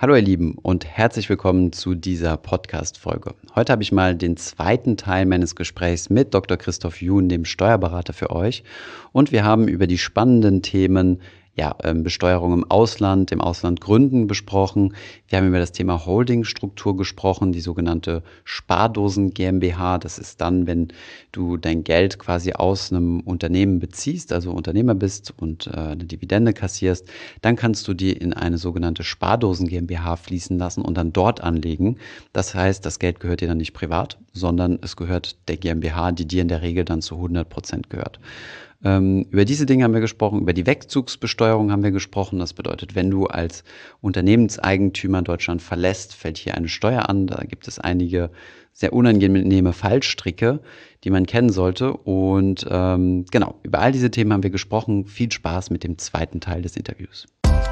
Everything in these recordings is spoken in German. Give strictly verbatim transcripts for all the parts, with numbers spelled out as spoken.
Hallo ihr Lieben und herzlich willkommen zu dieser Podcast-Folge. Heute habe ich mal den zweiten Teil meines Gesprächs mit Doktor Christoph Jun, dem Steuerberater für euch. Und wir haben über die spannenden Themen ja, Besteuerung im Ausland, im Ausland gründen besprochen. Wir haben über das Thema Holdingstruktur gesprochen, die sogenannte Spardosen GmbH. Das ist dann, wenn du dein Geld quasi aus einem Unternehmen beziehst, also Unternehmer bist und äh, eine Dividende kassierst, dann kannst du die in eine sogenannte Spardosen GmbH fließen lassen und dann dort anlegen. Das heißt, das Geld gehört dir dann nicht privat, sondern es gehört der GmbH, die dir in der Regel dann zu hundert Prozent gehört. Ähm, über diese Dinge haben wir gesprochen, über die Wegzugsbesteuerung haben wir gesprochen. Das bedeutet, wenn du als Unternehmenseigentümer Deutschland verlässt, fällt hier eine Steuer an. Da gibt es einige sehr unangenehme Fallstricke, die man kennen sollte. Und ähm, genau, über all diese Themen haben wir gesprochen. Viel Spaß mit dem zweiten Teil des Interviews.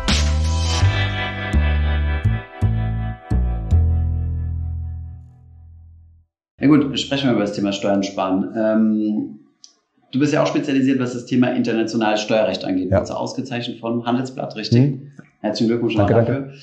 Ja gut, sprechen wir über das Thema Steuern sparen. Ähm Du bist ja auch spezialisiert, was das Thema internationales Steuerrecht angeht. Ja. Also ausgezeichnet vom Handelsblatt, richtig? Mhm. Herzlichen Glückwunsch noch dafür.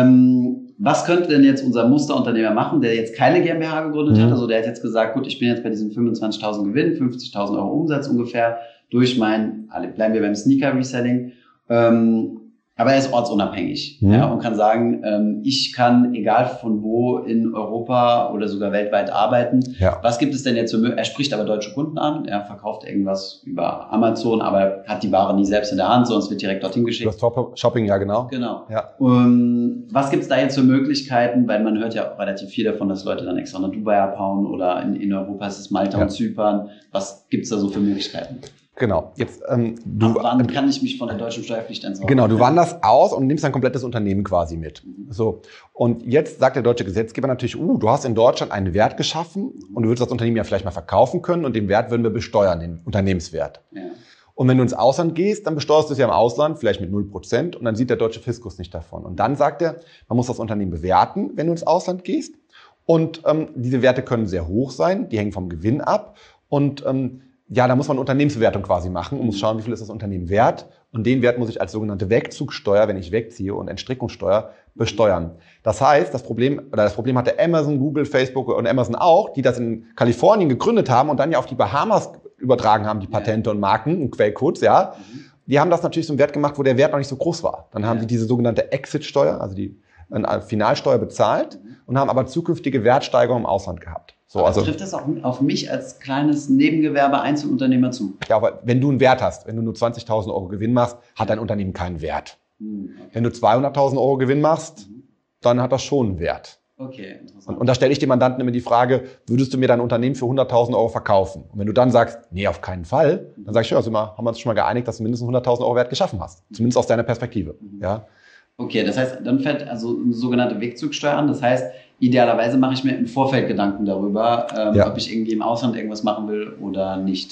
Ähm, was könnte denn jetzt unser Musterunternehmer machen, der jetzt keine GmbH gegründet mhm. hat? Also der hat jetzt gesagt, gut, ich bin jetzt bei diesen fünfundzwanzigtausend Gewinn, fünfzigtausend Euro Umsatz ungefähr durch mein, bleiben wir beim Sneaker-Reselling, ähm, aber er ist ortsunabhängig mhm. ja, und kann sagen, ähm, ich kann, egal von wo in Europa oder sogar weltweit arbeiten. Ja. Was gibt es denn jetzt für, er spricht aber deutsche Kunden an, er verkauft irgendwas über Amazon, aber hat die Ware nie selbst in der Hand, sondern es wird direkt dorthin geschickt. Das Top-Shopping, ja genau. Genau. Ja. Um, was gibt es da jetzt für Möglichkeiten, weil man hört ja auch relativ viel davon, dass Leute dann extra nach Dubai abhauen oder in, in Europa ist es Malta ja. und Zypern. Was gibt es da so für Möglichkeiten? Genau. Jetzt, ähm, du, Ab wann kann ich mich von der deutschen Steuerpflicht entsorgen? Genau, du wanderst aus und nimmst ein komplettes Unternehmen quasi mit. Mhm. So. Und jetzt sagt der deutsche Gesetzgeber natürlich, uh, du hast in Deutschland einen Wert geschaffen und du würdest das Unternehmen ja vielleicht mal verkaufen können und den Wert würden wir besteuern, den Unternehmenswert. Ja. Und wenn du ins Ausland gehst, dann besteuerst du es ja im Ausland, vielleicht mit null Prozent und dann sieht der deutsche Fiskus nicht davon. Und dann sagt er, man muss das Unternehmen bewerten, wenn du ins Ausland gehst. Und ähm, diese Werte können sehr hoch sein, die hängen vom Gewinn ab. Und ähm, ja, da muss man eine Unternehmensbewertung quasi machen und muss schauen, wie viel ist das Unternehmen wert. Und den Wert muss ich als sogenannte Wegzugsteuer, wenn ich wegziehe, und Entstrickungssteuer besteuern. Das heißt, das Problem, oder das Problem hatte Amazon, Google, Facebook und Amazon auch, die das in Kalifornien gegründet haben und dann ja auf die Bahamas übertragen haben, die Patente und Marken und Quellcodes, ja. Die haben das natürlich zum Wert gemacht, wo der Wert noch nicht so groß war. Dann haben sie diese sogenannte Exit-Steuer, also die Finalsteuer bezahlt und haben aber zukünftige Wertsteigerungen im Ausland gehabt. So, also trifft das auch auf mich als kleines Nebengewerbe Einzelunternehmer zu? Ja, aber wenn du einen Wert hast, wenn du nur zwanzigtausend Euro Gewinn machst, hat dein Unternehmen keinen Wert. Hm, okay. Wenn du zweihunderttausend Euro Gewinn machst, mhm. dann hat das schon einen Wert. Okay, interessant. Und, und da stelle ich dem Mandanten immer die Frage, würdest du mir dein Unternehmen für hunderttausend Euro verkaufen? Und wenn du dann sagst, nee, auf keinen Fall, dann sag ich, ja, also mal, haben wir uns schon mal geeinigt, dass du mindestens hunderttausend Euro Wert geschaffen hast. Zumindest aus deiner Perspektive. Mhm. Ja. Okay, das heißt, dann fällt also eine sogenannte Wegzugsteuer an. Das heißt, idealerweise mache ich mir im Vorfeld Gedanken darüber, ähm, ja. ob ich irgendwie im Ausland irgendwas machen will oder nicht.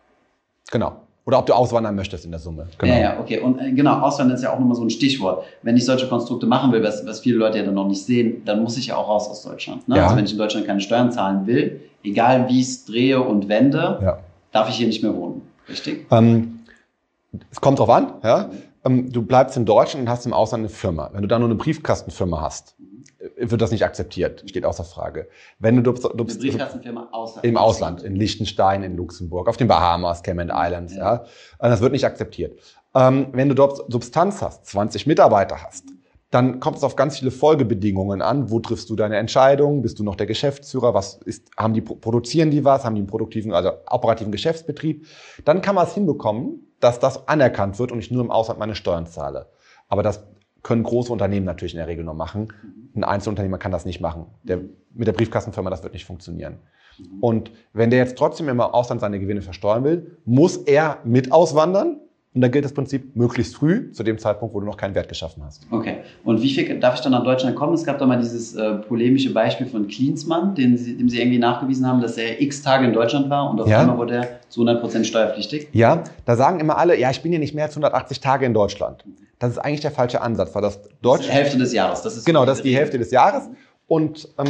Genau. Oder ob du auswandern möchtest in der Summe. Genau. Ja, ja, okay. Und äh, genau, Auswandern ist ja auch nochmal so ein Stichwort. Wenn ich solche Konstrukte machen will, was, was viele Leute ja dann noch nicht sehen, dann muss ich ja auch raus aus Deutschland. Ne? Ja. Also wenn ich in Deutschland keine Steuern zahlen will, egal wie ich es drehe und wende, ja. darf ich hier nicht mehr wohnen. Richtig? Ähm, es kommt drauf an, ja. Du bleibst in Deutschland und hast im Ausland eine Firma. Wenn du da nur eine Briefkastenfirma hast, wird das nicht akzeptiert. Steht außer Frage. Wenn du, du, du eine Briefkastenfirma außerhalb im Ausland, in Liechtenstein, in Luxemburg, auf den Bahamas, Cayman Islands, ja. ja, das wird nicht akzeptiert. Ähm, wenn du dort Substanz hast, zwanzig Mitarbeiter hast, dann kommt es auf ganz viele Folgebedingungen an. Wo triffst du deine Entscheidungen? Bist du noch der Geschäftsführer? Was ist, haben die, produzieren die was? Haben die einen produktiven, also operativen Geschäftsbetrieb? Dann kann man es hinbekommen, dass das anerkannt wird und ich nur im Ausland meine Steuern zahle. Aber das können große Unternehmen natürlich in der Regel nur machen. Ein Einzelunternehmer kann das nicht machen. Der, mit der Briefkastenfirma, das wird nicht funktionieren. Und wenn der jetzt trotzdem im Ausland seine Gewinne versteuern will, muss er mit auswandern. Und da gilt das Prinzip möglichst früh, zu dem Zeitpunkt, wo du noch keinen Wert geschaffen hast. Okay. Und wie viel darf ich dann nach Deutschland kommen? Es gab doch mal dieses äh, polemische Beispiel von Klinsmann, den Sie, dem Sie irgendwie nachgewiesen haben, dass er x Tage in Deutschland war und auf ja. einmal wurde er zu hundert Prozent steuerpflichtig. Ja, da sagen immer alle, ja, ich bin hier nicht mehr als hundertachtzig Tage in Deutschland. Das ist eigentlich der falsche Ansatz, weil das Deutsch... Das ist die Hälfte des Jahres. Das ist genau, das ist die Hälfte des Jahres. Und ähm,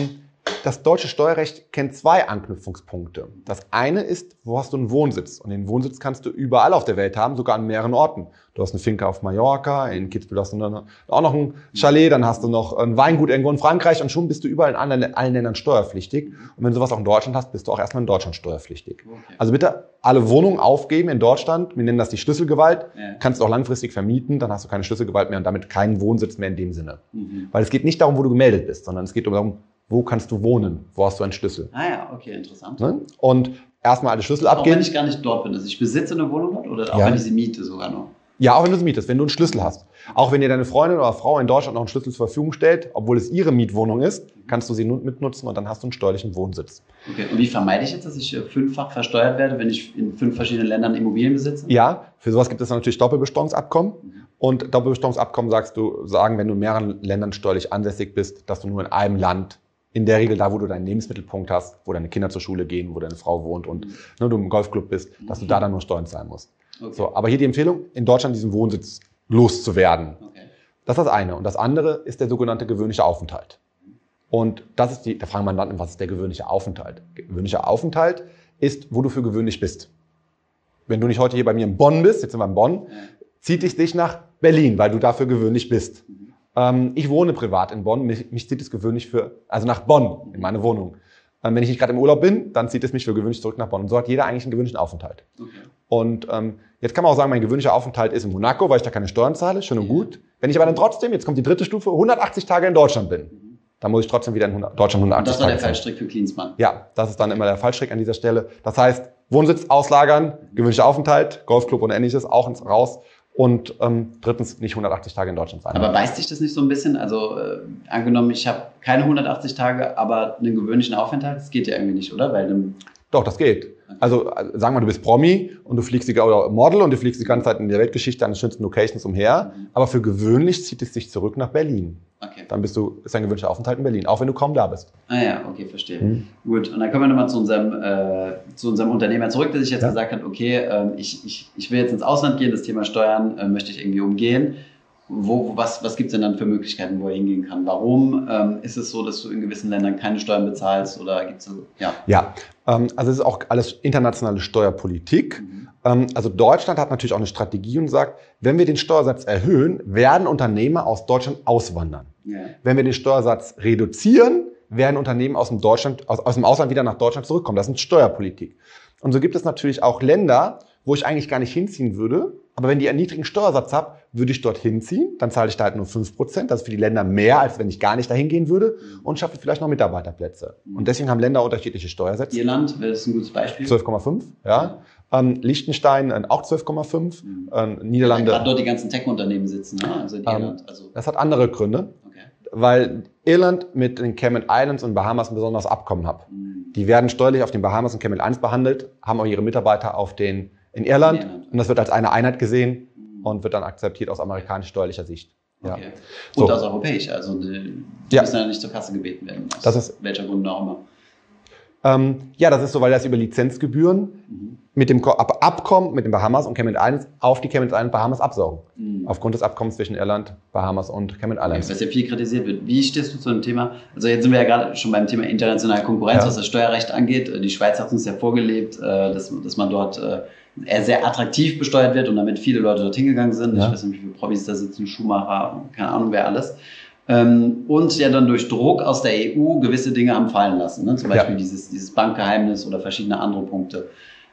das deutsche Steuerrecht kennt zwei Anknüpfungspunkte. Das eine ist, wo hast du einen Wohnsitz? Und den Wohnsitz kannst du überall auf der Welt haben, sogar an mehreren Orten. Du hast eine Finca auf Mallorca, in Kitzbühel hast du dann auch noch ein Chalet, dann hast du noch ein Weingut irgendwo in Frankreich und schon bist du überall in allen, allen Ländern steuerpflichtig. Und wenn du sowas auch in Deutschland hast, bist du auch erstmal in Deutschland steuerpflichtig. Okay. Also bitte alle Wohnungen aufgeben in Deutschland. Wir nennen das die Schlüsselgewalt. Ja. Kannst du auch langfristig vermieten, dann hast du keine Schlüsselgewalt mehr und damit keinen Wohnsitz mehr in dem Sinne. Mhm. Weil es geht nicht darum, wo du gemeldet bist, sondern es geht darum, wo kannst du wohnen? Wo hast du einen Schlüssel? Ah ja, okay, interessant. Ne? Und erstmal alle Schlüssel auch abgeben. Auch wenn ich gar nicht dort bin. Also ich besitze eine Wohnung dort oder auch ja. wenn ich sie miete sogar noch? Ja, auch wenn du sie mietest, wenn du einen Schlüssel hast. Auch wenn dir deine Freundin oder Frau in Deutschland noch einen Schlüssel zur Verfügung stellt, obwohl es ihre Mietwohnung ist, kannst du sie mitnutzen und dann hast du einen steuerlichen Wohnsitz. Okay, und wie vermeide ich jetzt, dass ich fünffach versteuert werde, wenn ich in fünf verschiedenen Ländern Immobilien besitze? Ja, für sowas gibt es natürlich Doppelbesteuerungsabkommen. Mhm. Und Doppelbesteuerungsabkommen sagst du, sagen, wenn du in mehreren Ländern steuerlich ansässig bist, dass du nur in einem Land, in der Regel da, wo du deinen Lebensmittelpunkt hast, wo deine Kinder zur Schule gehen, wo deine Frau wohnt und mhm. ne, du im Golfclub bist, dass du da dann nur Steuern zahlen musst. Okay. So, aber hier die Empfehlung, in Deutschland diesen Wohnsitz loszuwerden. Okay. Das ist das eine. Und das andere ist der sogenannte gewöhnliche Aufenthalt. Und das ist die, da fragen Mandanten, was ist der gewöhnliche Aufenthalt? Gewöhnlicher Aufenthalt ist, wo du für gewöhnlich bist. Wenn du nicht heute hier bei mir in Bonn bist, jetzt sind wir in Bonn, ja. zieht es dich nach Berlin, weil du dafür gewöhnlich bist. Mhm. Ähm, ich wohne privat in Bonn, mich, mich zieht es gewöhnlich für, also nach Bonn, in meine Wohnung. Ähm, wenn ich nicht gerade im Urlaub bin, dann zieht es mich für gewöhnlich zurück nach Bonn. Und so hat jeder eigentlich einen gewöhnlichen Aufenthalt. Okay. Und ähm, jetzt kann man auch sagen, mein gewöhnlicher Aufenthalt ist in Monaco, weil ich da keine Steuern zahle, schön und gut. Wenn ich aber dann trotzdem, jetzt kommt die dritte Stufe, hundertachtzig Tage in Deutschland bin, mhm. dann muss ich trotzdem wieder in Deutschland hundertachtzig Tage. Und das war der Fallstrick für Klinsmann? Ja, das ist dann immer der Fallstrick an dieser Stelle. Das heißt, Wohnsitz auslagern, gewöhnlicher Aufenthalt, Golfclub und ähnliches, auch ins raus. Und ähm, drittens nicht hundertachtzig Tage in Deutschland sein. Aber beißt sich das nicht so ein bisschen? Also äh, angenommen, ich habe keine hundertachtzig Tage, aber einen gewöhnlichen Aufenthalt, das geht ja irgendwie nicht, oder? Weil dann Doch, das geht. Okay. Also sagen wir mal, du bist Promi und du fliegst die, oder Model und du fliegst die ganze Zeit in der Weltgeschichte an den schönsten Locations umher, mhm. aber für gewöhnlich zieht es dich zurück nach Berlin. Okay. Dann bist du, ist dein gewöhnlicher Aufenthalt in Berlin, auch wenn du kaum da bist. Ah ja, okay, verstehe. Mhm. Gut, und dann kommen wir nochmal zu unserem, äh, zu unserem Unternehmer zurück, der sich jetzt ja. gesagt hat, okay, äh, ich, ich, ich will jetzt ins Ausland gehen, das Thema Steuern äh, möchte ich irgendwie umgehen. Wo, was was gibt es denn dann für Möglichkeiten, wo er hingehen kann? Warum ähm, ist es so, dass du in gewissen Ländern keine Steuern bezahlst oder gibt es so, ja? Ja, ähm, also es ist auch alles internationale Steuerpolitik. Mhm. Ähm, also Deutschland hat natürlich auch eine Strategie und sagt, wenn wir den Steuersatz erhöhen, werden Unternehmer aus Deutschland auswandern. Ja. Wenn wir den Steuersatz reduzieren, werden Unternehmen aus dem, Deutschland, aus, aus dem Ausland wieder nach Deutschland zurückkommen. Das ist Steuerpolitik. Und so gibt es natürlich auch Länder, wo ich eigentlich gar nicht hinziehen würde, aber wenn die einen niedrigen Steuersatz habe, würde ich dorthin ziehen, dann zahle ich da halt nur fünf Prozent. Das ist für die Länder mehr, als wenn ich gar nicht dahin gehen würde und schaffe vielleicht noch Mitarbeiterplätze. Und deswegen haben Länder unterschiedliche Steuersätze. Irland wäre das ein gutes Beispiel. zwölf Komma fünf, ja. ja. Ähm, Liechtenstein äh, auch zwölf Komma fünf. Mhm. Ähm, Niederlande. Gerade dort die ganzen Tech-Unternehmen sitzen, ne? Also in Irland. Ähm, also. Das hat andere Gründe, okay. weil Irland mit den Cayman Islands und Bahamas ein besonderes Abkommen hat. Mhm. Die werden steuerlich auf den Bahamas und Cayman Islands behandelt, haben auch ihre Mitarbeiter auf den in Irland, in Irland. Und das wird als eine Einheit gesehen und wird dann akzeptiert aus amerikanisch-steuerlicher Sicht. Ja. Okay. Und so. Aus europäischer, also die, die ja. müssen ja nicht zur Kasse gebeten werden, aus das ist, welcher Grund auch immer. Ähm, ja, das ist so, weil das über Lizenzgebühren mhm. mit dem Ab Abkommen mit den Bahamas und Cayman Islands auf die Cayman Islands Bahamas absaugen. Mhm. Aufgrund des Abkommens zwischen Irland, Bahamas und Cayman Islands. Okay, was ja viel kritisiert wird. Wie stehst du zu dem Thema? Also jetzt sind wir ja gerade schon beim Thema internationale Konkurrenz, ja. was das Steuerrecht angeht. Die Schweiz hat uns ja vorgelebt, dass, dass man dort er sehr attraktiv besteuert wird und damit viele Leute dorthin gegangen sind. Ja. Ich weiß nicht, wie viele Promis da sitzen, Schumacher, keine Ahnung, wer alles. Ähm, und ja dann durch Druck aus der E U gewisse Dinge haben fallen lassen. Ne? Zum Beispiel ja. dieses, dieses Bankgeheimnis oder verschiedene andere Punkte.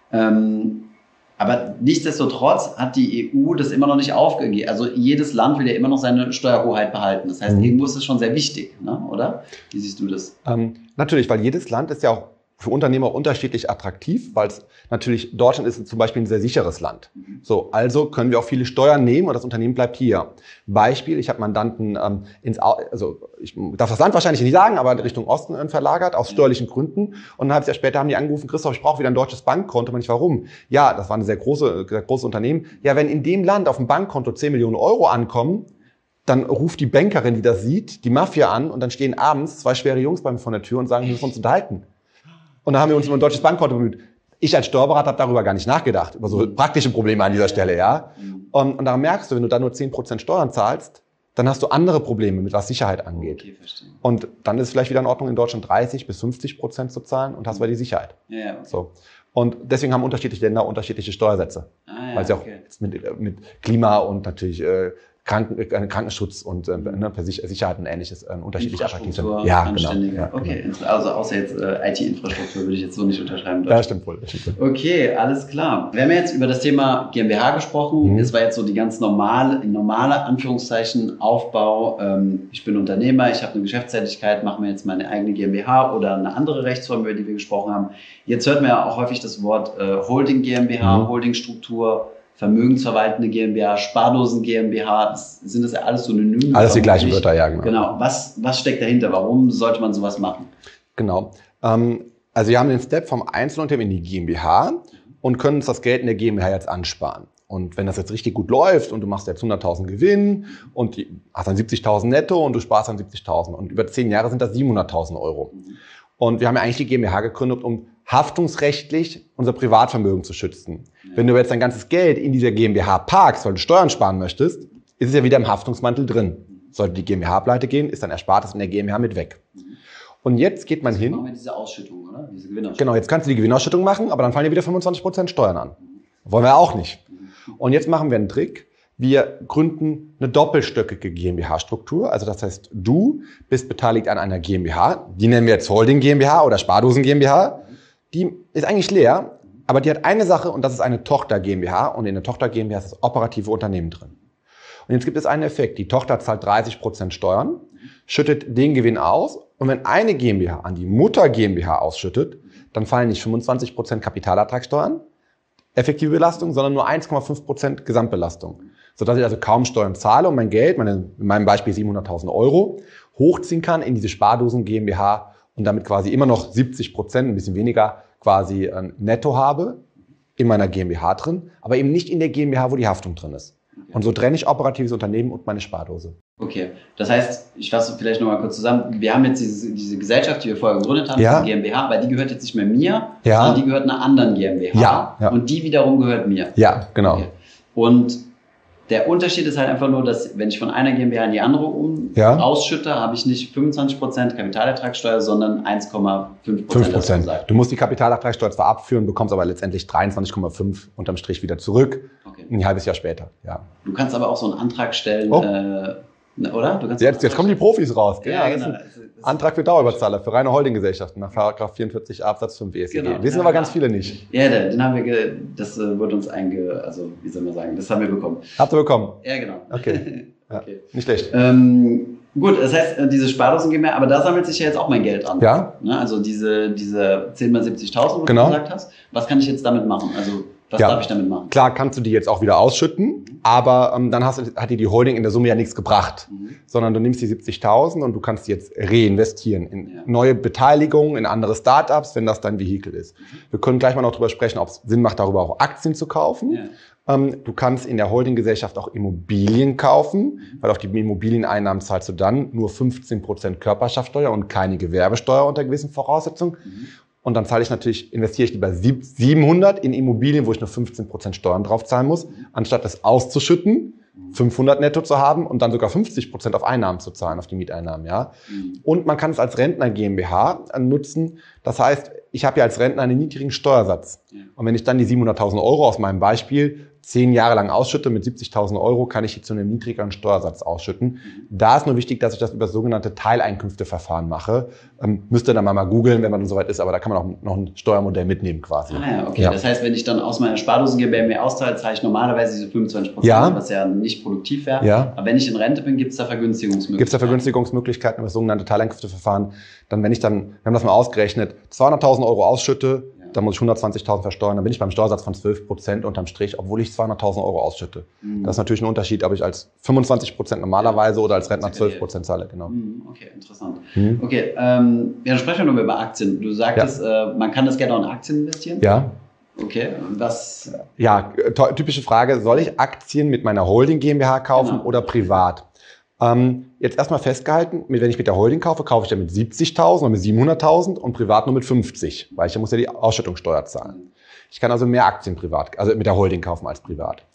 Ähm, aber nichtsdestotrotz hat die E U das immer noch nicht aufgegeben. Also jedes Land will ja immer noch seine Steuerhoheit behalten. Das heißt, mhm. irgendwo ist es schon sehr wichtig, ne? Oder? Wie siehst du das? Ähm, natürlich, weil jedes Land ist ja auch für Unternehmer unterschiedlich attraktiv, weil es natürlich, Deutschland ist zum Beispiel ein sehr sicheres Land. Mhm. So, also können wir auch viele Steuern nehmen und das Unternehmen bleibt hier. Beispiel, ich habe Mandanten ähm, ins, also ich darf das Land wahrscheinlich nicht sagen, aber in Richtung Osten äh, verlagert, aus steuerlichen Gründen. Und ein halbes Jahr später haben die angerufen, Christoph, ich brauche wieder ein deutsches Bankkonto. Und ich, warum? Ja, das war ein sehr große, sehr großes Unternehmen. Ja, wenn in dem Land auf dem Bankkonto zehn Millionen Euro ankommen, dann ruft die Bankerin, die das sieht, die Mafia an und dann stehen abends zwei schwere Jungs bei mir vor der Tür und sagen, wir müssen uns unterhalten. Und dann haben wir uns um ein deutsches Bankkonto bemüht. Ich als Steuerberater habe darüber gar nicht nachgedacht, über so praktische Probleme an dieser Stelle, ja. Und, und daran merkst du, wenn du da nur zehn Prozent Steuern zahlst, dann hast du andere Probleme, mit was Sicherheit angeht. Okay, verstehe. Und dann ist es vielleicht wieder in Ordnung, in Deutschland dreißig bis fünfzig Prozent zu zahlen und hast aber die Sicherheit. Ja, ja, okay. So. Und deswegen haben unterschiedliche Länder unterschiedliche Steuersätze. Ah, ja, weil sie auch okay. mit, mit Klima und natürlich äh, Kranken, äh, Krankenschutz und äh, ne, Sicherheit und Ähnliches äh, unterschiedlich attraktiv sind. Ja, genau. Ja, okay. Genau. Also außer jetzt äh, I T-Infrastruktur würde ich jetzt so nicht unterschreiben. Ja, stimmt wohl. Das stimmt wohl. Okay, alles klar. Wir haben jetzt über das Thema GmbH gesprochen. Mhm. Das war jetzt so die ganz normale, normale Anführungszeichen Aufbau. Ähm, ich bin Unternehmer, ich habe eine Geschäftstätigkeit, mache mir jetzt meine eigene GmbH oder eine andere Rechtsform, über die wir gesprochen haben. Jetzt hört man ja auch häufig das Wort äh, Holding GmbH, Mhm. Holdingstruktur, vermögensverwaltende GmbH, Spardosen GmbH, das, sind das ja alles Synonyme? Alles die gleichen Wörter, ja, genau. Genau. Was, was steckt dahinter? Warum sollte man sowas machen? Genau. Ähm, also wir haben den Step vom Einzelunternehmen in die GmbH und können uns das Geld in der GmbH jetzt ansparen. Und wenn das jetzt richtig gut läuft und du machst jetzt hunderttausend Gewinn und die, hast dann siebzigtausend netto und du sparst dann siebzigtausend und über zehn Jahre sind das siebenhunderttausend Euro. Und wir haben ja eigentlich die GmbH gegründet, um haftungsrechtlich unser Privatvermögen zu schützen. Ja. Wenn du jetzt dein ganzes Geld in dieser GmbH parkst, weil du Steuern sparen möchtest, ist es ja wieder im Haftungsmantel drin. Sollte die GmbH pleite gehen, ist dann Erspartes in der GmbH mit weg. Und jetzt geht man also hin. Machen wir diese Ausschüttung, oder? Diese Gewinnausschüttung. Genau, jetzt kannst du die Gewinnausschüttung machen, aber dann fallen dir wieder fünfundzwanzig Prozent Steuern an. Wollen wir auch nicht. Und jetzt machen wir einen Trick. Wir gründen eine doppelstöckige GmbH-Struktur. Also das heißt, du bist beteiligt an einer GmbH. Die nennen wir jetzt Holding GmbH oder Spardosen GmbH. Die ist eigentlich leer, aber die hat eine Sache und das ist eine Tochter GmbH. Und in der Tochter GmbH ist das operative Unternehmen drin. Und jetzt gibt es einen Effekt. Die Tochter zahlt dreißig Prozent Steuern, schüttet den Gewinn aus. Und wenn eine GmbH an die Mutter GmbH ausschüttet, dann fallen nicht fünfundzwanzig Prozent Kapitalertragssteuern, effektive Belastung, sondern nur eins Komma fünf Prozent Gesamtbelastung. Sodass ich also kaum Steuern zahle und mein Geld, meine, in meinem Beispiel siebenhunderttausend Euro, hochziehen kann in diese Spardosen GmbH und damit quasi immer noch siebzig Prozent, ein bisschen weniger quasi äh, netto habe in meiner GmbH drin, aber eben nicht in der GmbH, wo die Haftung drin ist. Okay. Und so trenne ich operatives Unternehmen und meine Spardose. Okay, das heißt, ich fasse vielleicht nochmal kurz zusammen. Wir haben jetzt diese, diese Gesellschaft, die wir vorher gegründet haben, ja. die GmbH, aber die gehört jetzt nicht mehr mir, ja. sondern die gehört einer anderen GmbH. Ja. Ja. Und die wiederum gehört mir. Ja, genau. Okay. Und der Unterschied ist halt einfach nur, dass wenn ich von einer GmbH in die andere um ja. ausschütte, habe ich nicht fünfundzwanzig Prozent Kapitalertragssteuer, sondern eins Komma fünf Prozent. Du musst die Kapitalertragssteuer zwar abführen, bekommst aber letztendlich dreiundzwanzig Komma fünf unterm Strich wieder zurück, okay. ein halbes Jahr später. Ja. Du kannst aber auch so einen Antrag stellen, oh. äh, oder? Du kannst jetzt, jetzt kommen die Profis raus. Ja, ja, genau. Antrag für Dauerüberzahler, für reine Holdinggesellschaften nach Paragraph vierundvierzig Absatz fünf E S G. Genau. Wissen ja, aber ganz viele nicht. Ja, den haben wir, ge das äh, wurde uns einge, also wie soll man sagen, das haben wir bekommen. Habt ihr bekommen? Ja, genau. Okay, ja, okay. Nicht schlecht. Ähm, gut, das heißt, diese Spardosen GmbH, aber da sammelt sich ja jetzt auch mein Geld an. Ja. Ne? Also diese, diese zehn mal siebzigtausend, was genau. du gesagt hast. Was kann ich jetzt damit machen? Also was ja. darf ich damit machen? Klar kannst du die jetzt auch wieder ausschütten, mhm. aber ähm, dann hast, hat dir die Holding in der Summe ja nichts gebracht, mhm. sondern du nimmst die siebzigtausend und du kannst die jetzt reinvestieren in ja. neue Beteiligungen, in andere Startups, wenn das dein Vehikel ist. Mhm. Wir können gleich mal noch drüber sprechen, ob es Sinn macht, darüber auch Aktien zu kaufen. Ja. Ähm, du kannst in der Holdinggesellschaft auch Immobilien kaufen, mhm. weil auf die Immobilieneinnahmen zahlst du dann nur fünfzehn Prozent Körperschaftsteuer und keine Gewerbesteuer unter gewissen Voraussetzungen. Mhm. Und dann zahle ich natürlich, investiere ich lieber siebenhundert in Immobilien, wo ich nur fünfzehn Prozent Steuern drauf zahlen muss, anstatt das auszuschütten, fünfhundert netto zu haben und dann sogar fünfzig Prozent auf Einnahmen zu zahlen, auf die Mieteinnahmen, ja. Und man kann es als Rentner GmbH nutzen. Das heißt, ich habe ja als Rentner einen niedrigen Steuersatz. Und wenn ich dann die siebenhunderttausend Euro aus meinem Beispiel zehn Jahre lang ausschütte mit siebzigtausend Euro, kann ich die zu einem niedrigeren Steuersatz ausschütten. Da ist nur wichtig, dass ich das über das sogenannte Teileinkünfteverfahren mache. Ähm, müsst ihr dann mal, mal googeln, wenn man dann soweit ist, aber da kann man auch noch ein Steuermodell mitnehmen quasi. Ah ja, okay. Ja. Das heißt, wenn ich dann aus meiner Spardosen GmbH auszahle, zahle ich normalerweise diese fünfundzwanzig Prozent, ja. was ja nicht produktiv wäre. Ja. Aber wenn ich in Rente bin, gibt es da Vergünstigungsmöglichkeiten? Gibt es da Vergünstigungsmöglichkeiten über das sogenannte Teileinkünfteverfahren? Dann, wenn ich dann, wir haben das mal ausgerechnet, zweihunderttausend Euro ausschütte, dann muss ich hundertzwanzigtausend versteuern, dann bin ich beim Steuersatz von zwölf Prozent unterm Strich, obwohl ich zweihunderttausend Euro ausschütte. Mhm. Das ist natürlich ein Unterschied, ob ich als fünfundzwanzig Prozent normalerweise oder als Rentner zwölf Prozent zahle. Genau. Mhm. Okay, interessant. Mhm. Okay, ähm, ja, dann sprechen wir nochmal über Aktien. Du sagtest, ja. äh, man kann das Geld auch in Aktien investieren? Ja. Okay, was? Ja, typische Frage, soll ich Aktien mit meiner Holding GmbH kaufen genau. oder privat? Ähm, jetzt erstmal festgehalten, wenn ich mit der Holding kaufe, kaufe ich ja mit siebzigtausend oder mit siebenhunderttausend und privat nur mit fünfzig, weil ich ja muss ja die Ausschüttungssteuer zahlen. Ich kann also mehr Aktien privat, also mit der Holding kaufen als privat.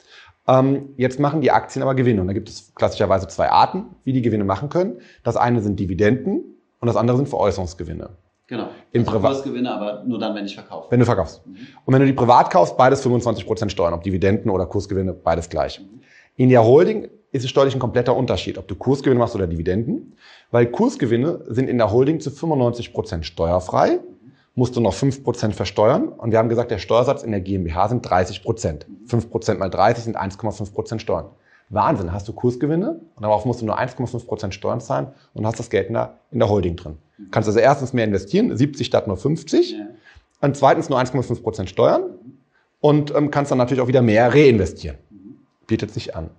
Ähm, jetzt machen die Aktien aber Gewinne. Und da gibt es klassischerweise zwei Arten, wie die Gewinne machen können. Das eine sind Dividenden und das andere sind Veräußerungsgewinne. Genau. Im also Kursgewinne, aber nur dann, wenn ich verkaufe. Wenn du verkaufst. Mhm. Und wenn du die privat kaufst, beides fünfundzwanzig Prozent Steuern. Ob Dividenden oder Kursgewinne, beides gleich. Mhm. In der Holding ist es steuerlich ein kompletter Unterschied, ob du Kursgewinne machst oder Dividenden. Weil Kursgewinne sind in der Holding zu fünfundneunzig Prozent steuerfrei. Musst du noch fünf Prozent versteuern. Und wir haben gesagt, der Steuersatz in der GmbH sind dreißig Prozent. fünf Prozent mal dreißig sind eins Komma fünf Prozent Steuern. Wahnsinn, hast du Kursgewinne und darauf musst du nur eins Komma fünf Prozent Steuern zahlen und hast das Geld in der, in der Holding drin. Du kannst also erstens mehr investieren, siebzig statt nur fünfzig. Ja. Und zweitens nur eins Komma fünf Prozent Steuern und ähm, kannst dann natürlich auch wieder mehr reinvestieren. Bietet sich an.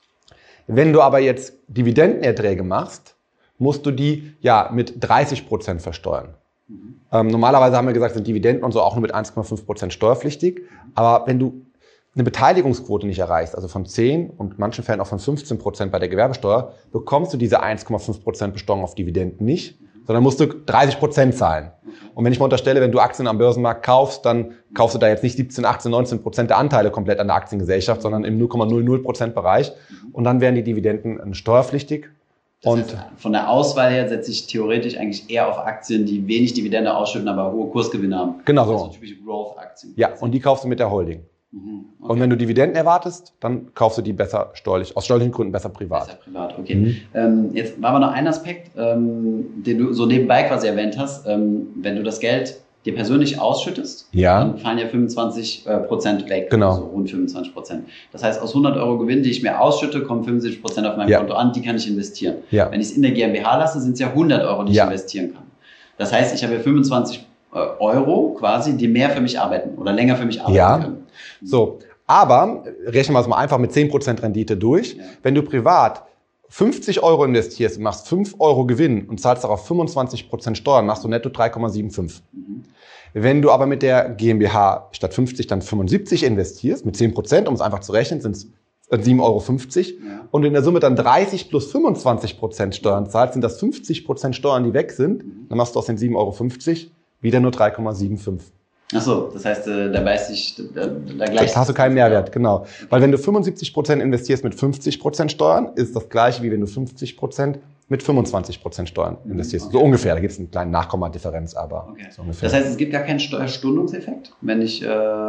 Wenn du aber jetzt Dividendenerträge machst, musst du die ja mit dreißig Prozent versteuern. Mhm. Ähm, normalerweise haben wir gesagt, sind Dividenden und so auch nur mit eins Komma fünf Prozent steuerpflichtig. Aber wenn du eine Beteiligungsquote nicht erreichst, also von zehn und in manchen Fällen auch von fünfzehn Prozent bei der Gewerbesteuer, bekommst du diese eins Komma fünf Prozent Besteuerung auf Dividenden nicht, sondern musst du dreißig Prozent zahlen. Und wenn ich mal unterstelle, wenn du Aktien am Börsenmarkt kaufst, dann kaufst du da jetzt nicht siebzehn, achtzehn, neunzehn Prozent der Anteile komplett an der Aktiengesellschaft, sondern im null Komma null null Prozent Bereich. Und dann wären die Dividenden steuerpflichtig. Das und heißt, von der Auswahl her setze ich theoretisch eigentlich eher auf Aktien, die wenig Dividende ausschütten, aber hohe Kursgewinne haben. Genau so. Also typische Growth-Aktien. Ja, und die kaufst du mit der Holding. Mhm, okay. Und wenn du Dividenden erwartest, dann kaufst du die besser steuerlich, aus steuerlichen Gründen besser privat. Besser privat, okay. Mhm. Ähm, jetzt war aber noch ein Aspekt, ähm, den du so nebenbei quasi erwähnt hast. Ähm, wenn du das Geld dir persönlich ausschüttest, ja. dann fallen ja fünfundzwanzig Prozent weg, genau. also rund fünfundzwanzig Prozent. Das heißt, aus hundert Euro Gewinn, die ich mir ausschütte, kommen fünfundsiebzig Prozent auf mein ja. Konto an, die kann ich investieren. Ja. Wenn ich es in der GmbH lasse, sind es ja hundert Euro, die ich ja. investieren kann. Das heißt, ich habe ja fünfundzwanzig Euro quasi, die mehr für mich arbeiten oder länger für mich arbeiten ja. können. So. Aber rechnen wir es mal einfach mit zehn Prozent Rendite durch. Ja. Wenn du privat fünfzig Euro investierst und machst fünf Euro Gewinn und zahlst darauf fünfundzwanzig Prozent Steuern, machst du netto drei Komma fünfundsiebzig. Mhm. Wenn du aber mit der GmbH statt fünfzig dann fünfundsiebzig investierst, mit zehn Prozent, um es einfach zu rechnen, sind es sieben Euro fünfzig. Ja. Und in der Summe dann dreißig plus fünfundzwanzig Prozent Steuern zahlst, sind das fünfzig Prozent Steuern, die weg sind. Mhm. Dann machst du aus den sieben Euro fünfzig wieder nur drei Komma fünfundsiebzig. Ach so, das heißt, da beißt sich, da, da gleich. Da hast du keinen Mehrwert, genau. Okay. Weil wenn du fünfundsiebzig Prozent investierst mit fünfzig Prozent Steuern, ist das gleiche, wie wenn du fünfzig Prozent mit fünfundzwanzig Prozent Steuern investierst. Okay. So ungefähr, da gibt es eine kleine Nachkommadifferenz, aber okay. so ungefähr. Das heißt, es gibt gar keinen Steuerstundungseffekt, wenn ich, äh,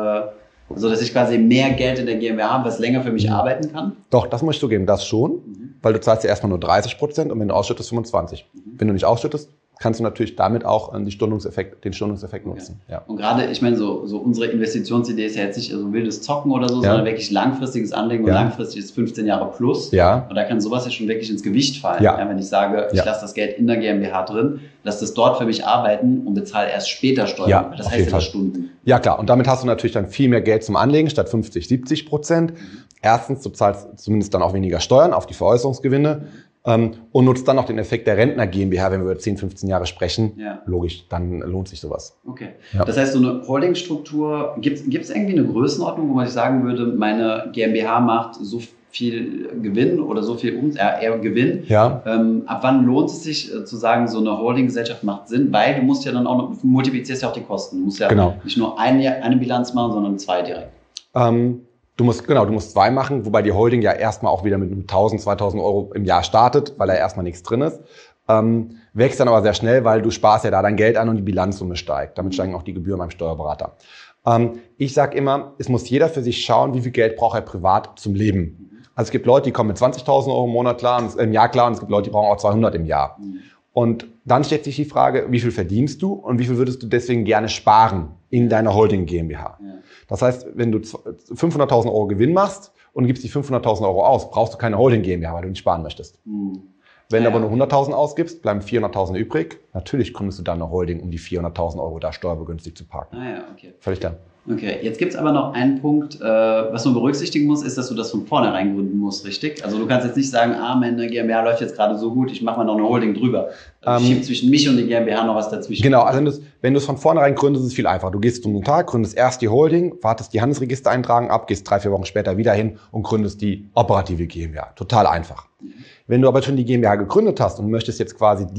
also dass ich quasi mehr Geld in der GmbH habe, was länger für mich mhm. arbeiten kann? Doch, das muss ich zugeben, das schon, mhm. weil du zahlst ja erstmal nur dreißig Prozent und wenn du ausschüttest, fünfundzwanzig. Mhm. Wenn du nicht ausschüttest, kannst du natürlich damit auch die Stundungseffekt, den Stundungseffekt nutzen. Okay. Ja. Und gerade, ich meine, so, so unsere Investitionsidee ist ja jetzt nicht so wildes Zocken oder so, ja. sondern wirklich langfristiges Anlegen und ja. langfristig ist fünfzehn Jahre plus. Ja. Und da kann sowas ja schon wirklich ins Gewicht fallen. Ja. Ja, wenn ich sage, ich ja. lasse das Geld in der GmbH drin, lasse das dort für mich arbeiten und bezahle erst später Steuern. Ja, das heißt ja Stunden. Ja klar, und damit hast du natürlich dann viel mehr Geld zum Anlegen statt fünfzig, siebzig Prozent. Mhm. Erstens, du zahlst zumindest dann auch weniger Steuern auf die Veräußerungsgewinne. Mhm. Und nutzt dann noch den Effekt der Rentner GmbH, wenn wir über zehn, fünfzehn Jahre sprechen. Ja. Logisch, dann lohnt sich sowas. Okay. Ja. Das heißt, so eine Holdingstruktur, gibt es irgendwie eine Größenordnung, wo man sich sagen würde, meine GmbH macht so viel Gewinn oder so viel um, äh, eher Gewinn. Ja. Ähm, ab wann lohnt es sich äh, zu sagen, so eine Holdinggesellschaft macht Sinn? Weil du musst ja dann auch noch, multiplizierst ja auch die Kosten. Du musst ja genau. nicht nur eine, eine Bilanz machen, sondern zwei direkt. Ähm, Du musst, genau, du musst zwei machen, wobei die Holding ja erstmal auch wieder mit tausend, zweitausend Euro im Jahr startet, weil da erstmal nichts drin ist. Ähm, wächst dann aber sehr schnell, weil du sparst ja da dein Geld an und die Bilanzsumme steigt. Damit steigen auch die Gebühren beim Steuerberater. Ähm, ich sage immer, es muss jeder für sich schauen, wie viel Geld braucht er privat zum Leben. Also es gibt Leute, die kommen mit zwanzigtausend Euro im Monat klar, und, äh, im Jahr klar, und es gibt Leute, die brauchen auch zweihundert im Jahr. Mhm. Und dann stellt sich die Frage, wie viel verdienst du und wie viel würdest du deswegen gerne sparen in deiner Holding GmbH? Ja. Das heißt, wenn du fünfhunderttausend Euro Gewinn machst und gibst die fünfhunderttausend Euro aus, brauchst du keine Holding GmbH, weil du nicht sparen möchtest. Mhm. Wenn ja, du aber nur okay. hunderttausend ausgibst, bleiben vierhunderttausend übrig. Natürlich gründest du dann eine Holding, um die vierhunderttausend Euro da steuerbegünstigt zu parken. Ah ja, okay. Völlig klar. Okay, jetzt gibt es aber noch einen Punkt, äh, was man berücksichtigen muss, ist, dass du das von vornherein gründen musst, richtig? Also du kannst jetzt nicht sagen, ah, meine GmbH läuft jetzt gerade so gut, ich mache mal noch eine Holding drüber. Also ich ähm, schiebe zwischen mich und die GmbH noch was dazwischen. Genau, also wenn du es von vornherein gründest, ist es viel einfacher. Du gehst zum Notar, gründest erst die Holding, wartest die Handelsregistereintragung ab, gehst drei, vier Wochen später wieder hin und gründest die operative GmbH. Total einfach. Mhm. Wenn du aber schon die GmbH gegründet hast und möchtest jetzt quasi die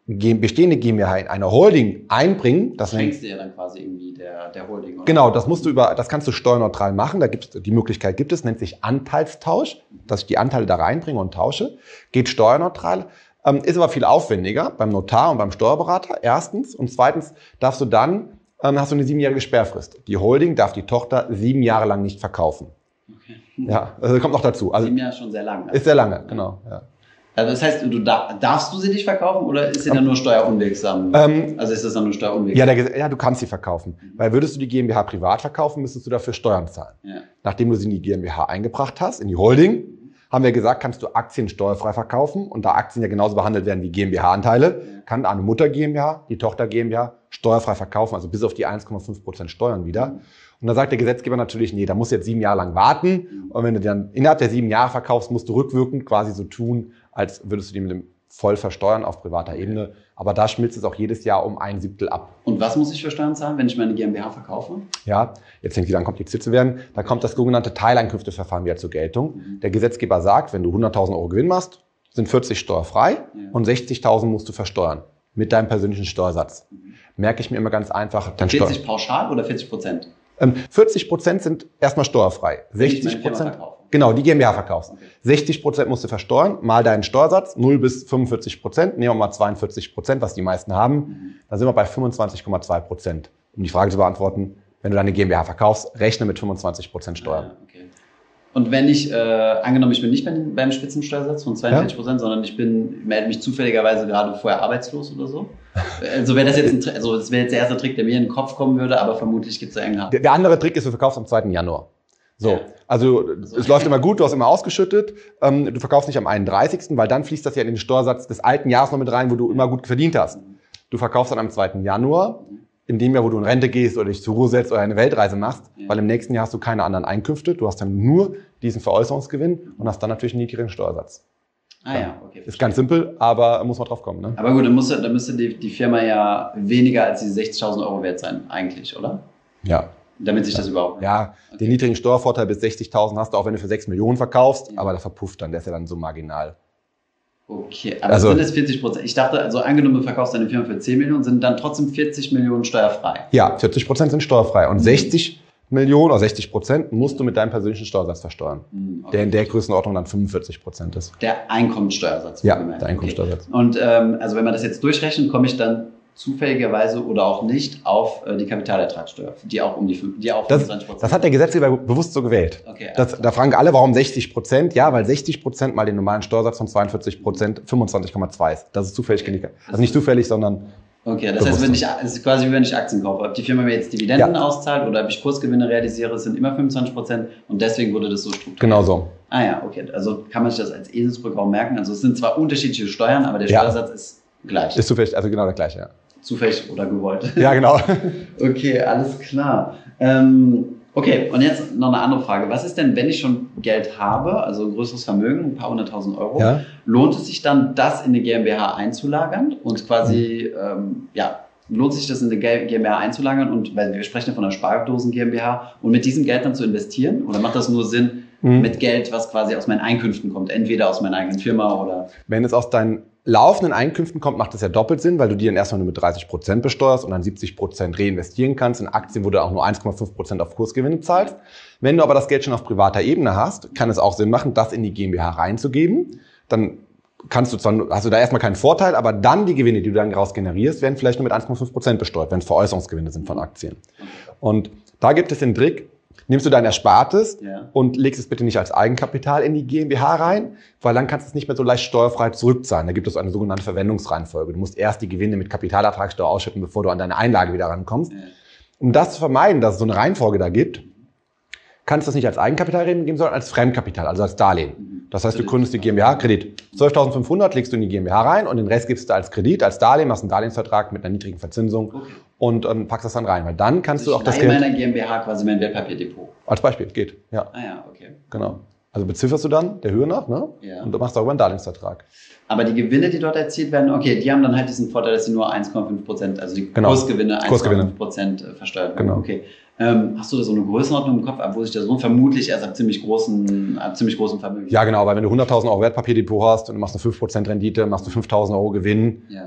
bestehende GmbH in eine Holding einbringen, das schenkst du ja dann quasi irgendwie der, der Holding. Oder? Genau, das musst du über, das kannst du steuerneutral machen. Da gibt's, die Möglichkeit gibt es, nennt sich Anteilstausch, dass ich die Anteile da reinbringe und tausche. Geht steuerneutral, ähm, ist aber viel aufwendiger beim Notar und beim Steuerberater, erstens. Und zweitens darfst du dann, ähm, hast du eine siebenjährige Sperrfrist. Die Holding darf die Tochter sieben Jahre lang nicht verkaufen. Okay. Ja, also kommt noch dazu. Also, sieben Jahre ist schon sehr lang. Ist sehr lange, genau, ja. Also das heißt, du darf, darfst du sie nicht verkaufen oder ist sie dann nur steuerunwirksam? Ähm, also ist das dann nur steuerunwirksam? Ja, der, ja, du kannst sie verkaufen. Mhm. Weil würdest du die GmbH privat verkaufen, müsstest du dafür Steuern zahlen. Ja. Nachdem du sie in die GmbH eingebracht hast, in die Holding, mhm. haben wir gesagt, kannst du Aktien steuerfrei verkaufen. Und da Aktien ja genauso behandelt werden wie GmbH-Anteile, ja. kann eine Mutter GmbH, die Tochter GmbH, steuerfrei verkaufen, also bis auf die eins Komma fünf Prozent Steuern wieder. Mhm. Und da sagt der Gesetzgeber natürlich, nee, da musst du jetzt sieben Jahre lang warten. Mhm. Und wenn du dann innerhalb der sieben Jahre verkaufst, musst du rückwirkend quasi so tun, als würdest du die mit dem voll versteuern auf privater Ebene. Aber da schmilzt es auch jedes Jahr um ein Siebtel ab. Und was muss ich für Steuern zahlen, wenn ich meine GmbH verkaufe? Ja, jetzt fängt es wieder an kompliziert zu werden. Da kommt das sogenannte Teileinkünfteverfahren wieder zur Geltung. Mhm. Der Gesetzgeber sagt, wenn du hunderttausend Euro Gewinn machst, sind vierzig steuerfrei ja. und sechzigtausend musst du versteuern mit deinem persönlichen Steuersatz. Mhm. Merke ich mir immer ganz einfach. Dann vierzig Steu- pauschal oder vierzig Prozent? Ähm, vierzig Prozent sind erstmal steuerfrei. sechzig Prozent, genau, die GmbH verkaufst. Okay. sechzig Prozent musst du versteuern, mal deinen Steuersatz, null bis fünfundvierzig Prozent, nehmen wir mal zweiundvierzig Prozent, was die meisten haben. Mhm. Dann sind wir bei fünfundzwanzig Komma zwei Prozent. Um die Frage zu beantworten, wenn du deine GmbH verkaufst, rechne mit fünfundzwanzig Prozent Steuern. Ah, okay. Und wenn ich, äh, angenommen, ich bin nicht beim, beim Spitzensteuersatz von zweiundvierzig Prozent, ja? sondern ich bin, melde mich zufälligerweise gerade vorher arbeitslos oder so. Also wäre das jetzt ein, also das wäre jetzt der erste Trick, der mir in den Kopf kommen würde, aber vermutlich gibt es da irgendeinen. Der, der andere Trick ist, du verkaufst am zweiten Januar. So, ja. also so. Es läuft immer gut, du hast immer ausgeschüttet, ähm, du verkaufst nicht am einunddreißigsten, weil dann fließt das ja in den Steuersatz des alten Jahres noch mit rein, wo du immer gut verdient hast. Du verkaufst dann am zweiten Januar, in dem Jahr, wo du in Rente gehst oder dich zur Ruhe setzt oder eine Weltreise machst, ja. weil im nächsten Jahr hast du keine anderen Einkünfte, du hast dann nur diesen Veräußerungsgewinn und hast dann natürlich einen niedrigen Steuersatz. Ah ja, okay. Verstehe. Ist ganz simpel, aber muss man drauf kommen. Ne? Aber gut, dann, muss, dann müsste die, die Firma ja weniger als die sechzigtausend Euro wert sein, eigentlich, oder? Ja. Damit sich das überhaupt... Ja, okay. Den niedrigen Steuervorteil bis sechzigtausend hast du auch, wenn du für sechs Millionen verkaufst, ja. aber der verpufft dann, der ist ja dann so marginal. Okay, aber also, sind es vierzig Prozent? Ich dachte, also angenommen, du verkaufst deine Firma für zehn Millionen, sind dann trotzdem vierzig Millionen steuerfrei? Ja, vierzig Prozent sind steuerfrei und mhm. sechzig Millionen oder sechzig Prozent musst du mit deinem persönlichen Steuersatz versteuern, mhm, okay. der in der Größenordnung dann fünfundvierzig Prozent ist. Der Einkommenssteuersatz? Ja, der Einkommenssteuersatz. Okay. Und ähm, also wenn man das jetzt durchrechnet, komme ich dann zufälligerweise oder auch nicht auf äh, die Kapitalertragssteuer, die auch um die, die auch fünfundzwanzig Prozent. Das, das hat der Gesetzgeber bewusst so gewählt. Okay, das, da fragen alle, warum sechzig Prozent? Ja, weil sechzig Prozent mal den normalen Steuersatz von zweiundvierzig Prozent fünfundzwanzig Komma zwei ist. Das ist zufällig. Okay. Also nicht zufällig, sondern okay, das heißt, wenn ich, es ist quasi wie wenn ich Aktien kaufe. Ob die Firma mir jetzt Dividenden ja. auszahlt oder ob ich Kursgewinne realisiere, sind immer fünfundzwanzig Prozent und deswegen wurde das so strukturiert. Genau so. Ah ja, okay. Also kann man sich das als Eselsbrücke auch merken. Also es sind zwar unterschiedliche Steuern, aber der Steuersatz ja. ist gleich. Ist zufällig, also genau der gleiche, ja. Zufällig oder gewollt. Ja, genau. Okay, alles klar. Ähm, okay, und jetzt noch eine andere Frage. Was ist denn, wenn ich schon Geld habe, also ein größeres Vermögen, ein paar hunderttausend Euro, ja. lohnt es sich dann, das in eine GmbH einzulagern und quasi, mhm. ähm, ja, lohnt sich das in eine GmbH einzulagern und, weil wir sprechen ja von einer Spardosen GmbH und mit diesem Geld dann zu investieren? Oder macht das nur Sinn mhm. mit Geld, was quasi aus meinen Einkünften kommt, entweder aus meiner eigenen Firma oder... Wenn es aus deinen laufenden Einkünften kommt, macht das ja doppelt Sinn, weil du die dann erstmal nur mit dreißig Prozent besteuerst und dann siebzig Prozent reinvestieren kannst in Aktien, wo du auch nur eins Komma fünf Prozent auf Kursgewinne zahlst. Wenn du aber das Geld schon auf privater Ebene hast, kann es auch Sinn machen, das in die GmbH reinzugeben. Dann kannst du zwar, hast du da erstmal keinen Vorteil, aber dann die Gewinne, die du dann daraus generierst, werden vielleicht nur mit eins Komma fünf Prozent besteuert, wenn es Veräußerungsgewinne sind von Aktien. Und da gibt es den Trick, nimmst du dein Erspartes ja. und legst es bitte nicht als Eigenkapital in die GmbH rein, weil dann kannst du es nicht mehr so leicht steuerfrei zurückzahlen. Da gibt es eine sogenannte Verwendungsreihenfolge. Du musst erst die Gewinne mit Kapitalertragssteuer ausschütten, bevor du an deine Einlage wieder rankommst. Ja. Um das zu vermeiden, dass es so eine Reihenfolge da gibt, kannst du das nicht als Eigenkapital geben, sondern als Fremdkapital, also als Darlehen. Das heißt, du gründest die GmbH, Kredit. zwölftausendfünfhundert legst du in die GmbH rein und den Rest gibst du als Kredit, als Darlehen, machst einen Darlehensvertrag mit einer niedrigen Verzinsung okay. und ähm, packst das dann rein. Weil dann kannst also du auch das Geld... Ich meiner GmbH quasi mein Wertpapierdepot. Als Beispiel, geht, ja. Ah ja, okay. Genau. Also bezifferst du dann der Höhe nach, ne? Ja. Und du machst darüber einen Darlehensvertrag. Aber die Gewinne, die dort erzielt werden, okay, die haben dann halt diesen Vorteil, dass sie nur eins Komma fünf Prozent, also die genau. Kursgewinne eins Komma fünf Prozent versteuert werden. Genau. Okay. Ähm, hast du da so eine Größenordnung im Kopf, ab wo sich das so vermutlich erst ab ziemlich großen, ab ziemlich großen Vermögen? Ja, genau, weil wenn du hunderttausend Euro Wertpapierdepot hast und du machst eine fünf Prozent Rendite, machst du fünftausend Euro Gewinn, ja.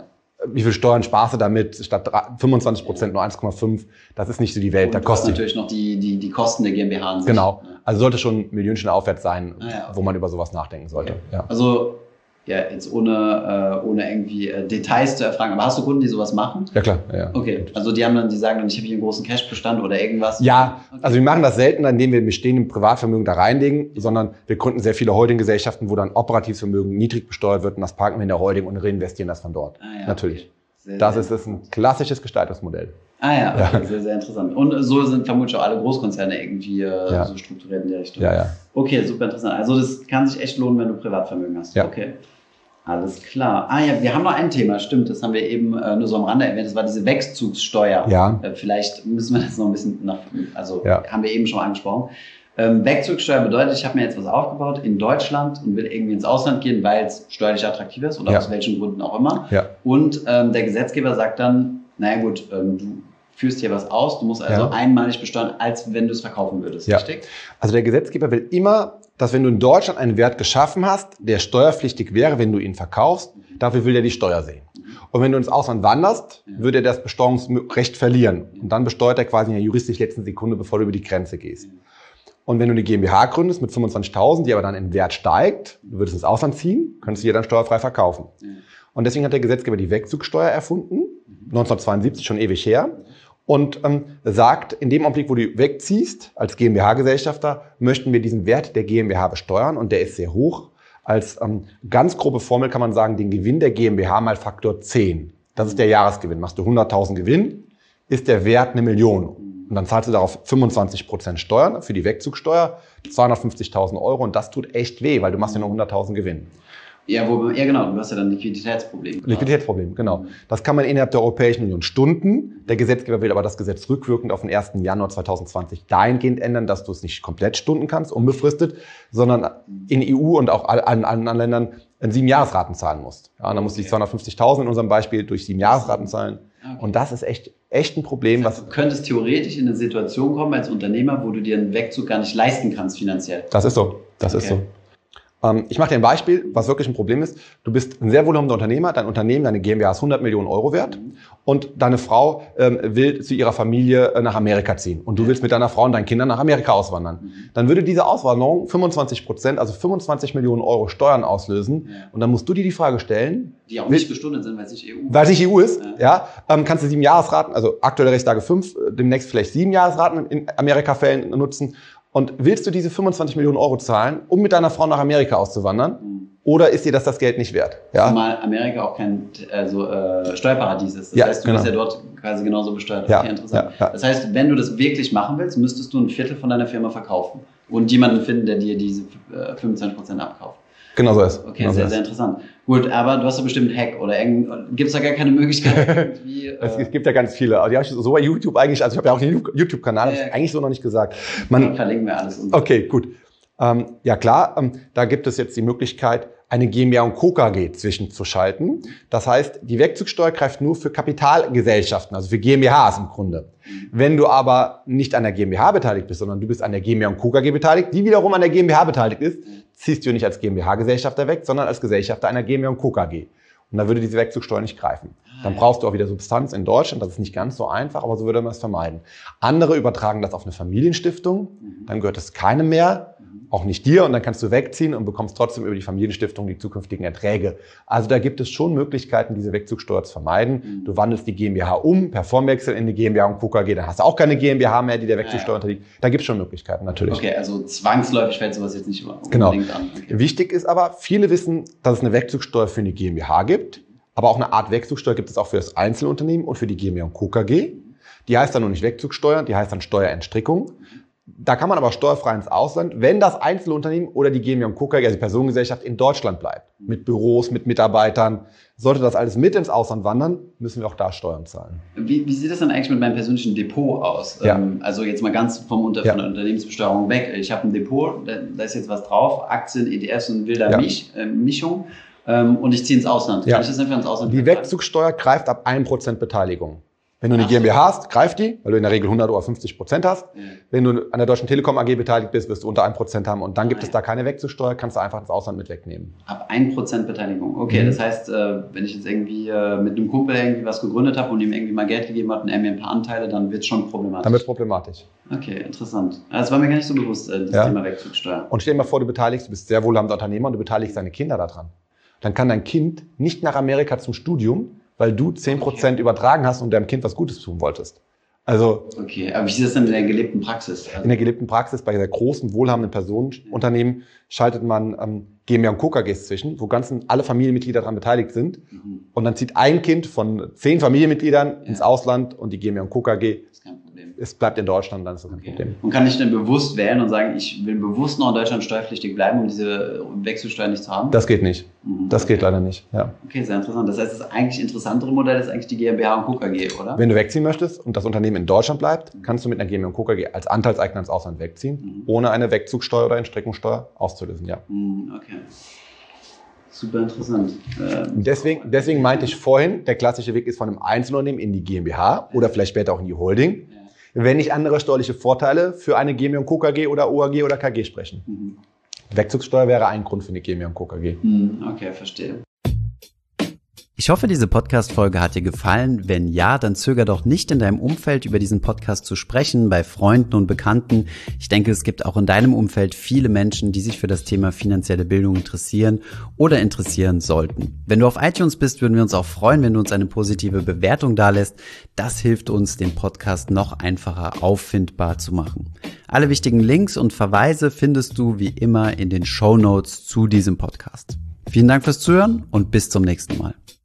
wie viel Steuern sparst du damit? Statt fünfundzwanzig Prozent nur eins Komma fünf. Das ist nicht so die Welt. Und da du hast kostet natürlich noch die, die, die Kosten der GmbH an sich. Genau. Also sollte schon Millionchen aufwärts sein, ah, ja, okay. wo man über sowas nachdenken sollte. Okay. Ja. Also ja, jetzt ohne, äh, ohne irgendwie äh, Details zu erfragen. Aber hast du Kunden, die sowas machen? Ja, klar. Ja. Okay, also die haben dann, die sagen dann, ich habe hier einen großen Cash-Bestand oder irgendwas? Ja, okay. Also wir machen das selten, indem wir bestehende Privatvermögen da reinlegen, sondern wir gründen sehr viele Holdinggesellschaften, wo dann operatives Vermögen niedrig besteuert wird und das parken wir in der Holding und reinvestieren das von dort. Ah, ja, natürlich. Okay. Sehr, das sehr ist, ist ein klassisches Gestaltungsmodell. Ah ja, okay, ja. Sehr, sehr interessant. Und so sind vermutlich auch alle Großkonzerne irgendwie äh, ja. so strukturiert in der Richtung. Ja, ja. Okay, super interessant. Also das kann sich echt lohnen, wenn du Privatvermögen hast. Ja. Okay. Alles klar. Ah ja, wir haben noch ein Thema, stimmt, das haben wir eben äh, nur so am Rande erwähnt, das war diese Wegzugssteuer. Ja. Äh, vielleicht müssen wir das noch ein bisschen nach, also ja. haben wir eben schon mal angesprochen. Ähm, Wegzugssteuer bedeutet, ich habe mir jetzt was aufgebaut in Deutschland und will irgendwie ins Ausland gehen, weil es steuerlich attraktiv ist oder ja. aus welchen Gründen auch immer. Ja. Und ähm, der Gesetzgeber sagt dann, naja gut, ähm, du führst hier was aus, du musst also ja. einmalig besteuern, als wenn du es verkaufen würdest, ja. richtig? Also der Gesetzgeber will immer, dass wenn du in Deutschland einen Wert geschaffen hast, der steuerpflichtig wäre, wenn du ihn verkaufst, dafür will er die Steuer sehen. Und wenn du ins Ausland wanderst, ja. würde er das Besteuerungsrecht verlieren. Und dann besteuert er quasi in der juristisch letzten Sekunde, bevor du über die Grenze gehst. Und wenn du eine GmbH gründest mit fünfundzwanzigtausend, die aber dann im Wert steigt, du würdest ins Ausland ziehen, könntest du hier dann steuerfrei verkaufen. Ja. Und deswegen hat der Gesetzgeber die Wegzugsteuer erfunden, neunzehnhundertzweiundsiebzig, schon ewig her. Und ähm, sagt, in dem Augenblick, wo du wegziehst, als GmbH-Gesellschafter, möchten wir diesen Wert der GmbH besteuern und der ist sehr hoch. Als ähm, ganz grobe Formel kann man sagen, den Gewinn der GmbH mal Faktor zehn. Das ist der Jahresgewinn. Machst du hunderttausend Gewinn, ist der Wert eine Million. Und dann zahlst du darauf fünfundzwanzig Prozent Steuern für die Wegzugsteuer, zweihundertfünfzigtausend Euro und das tut echt weh, weil du machst ja nur hunderttausend Gewinn. Ja, wo, ja, genau, du hast ja dann Liquiditätsproblem. Liquiditätsproblem, genau. Das kann man innerhalb der Europäischen Union Stunden. Der Gesetzgeber will aber das Gesetz rückwirkend auf den ersten Januar zweitausendzwanzig dahingehend ändern, dass du es nicht komplett stunden kannst, unbefristet, sondern in E U und auch an anderen Ländern in sieben Jahresraten zahlen musst. Ja, und dann musst du die zweihundertfünfzigtausend in unserem Beispiel durch sieben Jahresraten zahlen. Okay. Und das ist echt, echt ein Problem. Das heißt, was du könntest theoretisch in eine Situation kommen als Unternehmer, wo du dir einen Wegzug gar nicht leisten kannst finanziell. Das ist so, das okay. ist so. Ich mache dir ein Beispiel, was wirklich ein Problem ist. Du bist ein sehr wohlhabender Unternehmer, dein Unternehmen, deine GmbH ist hundert Millionen Euro wert mhm. und deine Frau ähm, will zu ihrer Familie äh, nach Amerika ziehen und du ja. willst mit deiner Frau und deinen Kindern nach Amerika auswandern. Mhm. Dann würde diese Auswanderung fünfundzwanzig Prozent, also fünfundzwanzig Millionen Euro Steuern auslösen ja. und dann musst du dir die Frage stellen. Die auch nicht bestundet sind, weil es nicht E U ist. Weil es nicht E U ist, ja. ja ähm, kannst du sieben Jahresraten, also aktuelle Rechtslage fünf, demnächst vielleicht sieben Jahresraten in Amerika-Fällen nutzen. Und willst du diese fünfundzwanzig Millionen Euro zahlen, um mit deiner Frau nach Amerika auszuwandern? Mhm. Oder ist dir das das Geld nicht wert? Ja? Zumal Amerika auch kein also, äh, Steuerparadies ist. Das ja, heißt, du genau. wirst ja dort quasi genauso besteuert. Ja, okay, interessant. Ja, ja. Das heißt, wenn du das wirklich machen willst, müsstest du ein Viertel von deiner Firma verkaufen und jemanden finden, der dir diese äh, fünfundzwanzig Prozent abkauft. Genau so ist. Okay, genau sehr, so sehr interessant. Gut, aber du hast ja bestimmt einen Hack oder gibt es da gar keine Möglichkeit irgendwie? Es äh gibt ja ganz viele. Die habe ich so bei YouTube eigentlich, also ich habe ja auch einen YouTube-Kanal, das ja, habe ich eigentlich so noch nicht gesagt. Man, Dann verlinken wir alles. Unten. Okay, gut. Ähm, ja klar, ähm, da gibt es jetzt die Möglichkeit, eine GmbH und Co. K G zwischenzuschalten. Das heißt, die Wegzugsteuer greift nur für Kapitalgesellschaften, also für GmbHs im Grunde. Wenn du aber nicht an der GmbH beteiligt bist, sondern du bist an der GmbH und Co. K G beteiligt, die wiederum an der GmbH beteiligt ist, ziehst du nicht als GmbH-Gesellschafter weg, sondern als Gesellschafter einer GmbH und Co. K G. Und da würde diese Wegzugsteuer nicht greifen. Dann brauchst du auch wieder Substanz in Deutschland. Das ist nicht ganz so einfach, aber so würde man es vermeiden. Andere übertragen das auf eine Familienstiftung. Dann gehört es keinem mehr, auch nicht dir. Und dann kannst du wegziehen und bekommst trotzdem über die Familienstiftung die zukünftigen Erträge. Also da gibt es schon Möglichkeiten, diese Wegzugsteuer zu vermeiden. Du wandelst die GmbH um, per Formwechsel in die GmbH und Co. K G. Dann hast du auch keine GmbH mehr, die der Wegzugsteuer unterliegt. Da gibt es schon Möglichkeiten, natürlich. Okay, also zwangsläufig fällt sowas jetzt nicht unbedingt genau. an. Okay. Wichtig ist aber, viele wissen, dass es eine Wegzugsteuer für eine GmbH gibt. Aber auch eine Art Wegzugsteuer gibt es auch für das Einzelunternehmen und für die GmbH und Co. K G. Die heißt dann nur nicht Wegzugsteuer, die heißt dann Steuerentstrickung. Da kann man aber steuerfrei ins Ausland, wenn das Einzelunternehmen oder die GmbH und Co. K G, also die Personengesellschaft, in Deutschland bleibt. Mit Büros, mit Mitarbeitern. Sollte das alles mit ins Ausland wandern, müssen wir auch da Steuern zahlen. Wie, wie sieht das dann eigentlich mit meinem persönlichen Depot aus? Ja. Ähm, also jetzt mal ganz vom Unter ja. von der Unternehmensbesteuerung weg. Ich habe ein Depot, da, da ist jetzt was drauf, Aktien, E T Fs und wilder ja. Misch, äh, Mischung. Und ich ziehe ins Ausland. Ja. Kann ich das einfach ins Ausland Die vertreiben? Wegzugsteuer greift ab ein Prozent Beteiligung. Wenn du eine Ach. GmbH hast, greift die, weil du in der Regel hundert oder fünfzig Prozent hast. Ja. Wenn du an der Deutschen Telekom A G beteiligt bist, wirst du unter ein Prozent haben und dann gibt Nein. es da keine Wegzugsteuer, kannst du einfach das Ausland mit wegnehmen. Ab ein Prozent Beteiligung. Okay, mhm. das heißt, wenn ich jetzt irgendwie mit einem Kumpel irgendwie was gegründet habe und ihm irgendwie mal Geld gegeben hat und er mir ein paar Anteile, dann wird es schon problematisch. Dann wird es problematisch. Okay, interessant. Das war mir gar nicht so bewusst, das ja. Thema Wegzugsteuer. Und stell dir mal vor, du beteiligst, du bist sehr wohlhabender Unternehmer und du beteiligst deine Kinder daran. Dann kann dein Kind nicht nach Amerika zum Studium, weil du zehn Prozent okay. übertragen hast und deinem Kind was Gutes tun wolltest. Also, okay, aber wie ist das denn in der gelebten Praxis? Also in der gelebten Praxis, bei der großen, wohlhabenden Personenunternehmen, schaltet man ähm, GmbH und Co. K Gs zwischen, wo ganzen, alle Familienmitglieder daran beteiligt sind. Mhm. Und dann zieht ein Kind von zehn Familienmitgliedern ja. ins Ausland und die GmbH und Co. K G das ist kein Problem. Es bleibt in Deutschland, dann ist das kein okay. Problem. Und kann ich denn bewusst wählen und sagen, ich will bewusst noch in Deutschland steuerpflichtig bleiben, um diese Wechselsteuer nicht zu haben? Das geht nicht. Mhm. Das okay. geht leider nicht. Ja. Okay, sehr interessant. Das heißt, das eigentlich interessantere Modell ist eigentlich die GmbH und Co. K G, oder? Wenn du wegziehen möchtest und das Unternehmen in Deutschland bleibt, kannst du mit einer GmbH und Co. K G als Anteilseigner ins Ausland wegziehen, mhm. ohne eine Wegzugsteuer oder Entstreckungssteuer auszulösen. Ja. Mhm, okay. Super interessant. Ähm, deswegen, deswegen meinte ich vorhin, der klassische Weg ist von einem Einzelunternehmen in die GmbH oder vielleicht später auch in die Holding, ja. wenn nicht andere steuerliche Vorteile für eine GmbH und Co. K G oder O A G oder K G sprechen. Mhm. Wegzugssteuer wäre ein Grund für eine GmbH und Co. K G. Mhm, okay, verstehe. Ich hoffe, diese Podcast-Folge hat dir gefallen. Wenn ja, dann zöger doch nicht, in deinem Umfeld über diesen Podcast zu sprechen, bei Freunden und Bekannten. Ich denke, es gibt auch in deinem Umfeld viele Menschen, die sich für das Thema finanzielle Bildung interessieren oder interessieren sollten. Wenn du auf iTunes bist, würden wir uns auch freuen, wenn du uns eine positive Bewertung dalässt. Das hilft uns, den Podcast noch einfacher auffindbar zu machen. Alle wichtigen Links und Verweise findest du wie immer in den Shownotes zu diesem Podcast. Vielen Dank fürs Zuhören und bis zum nächsten Mal.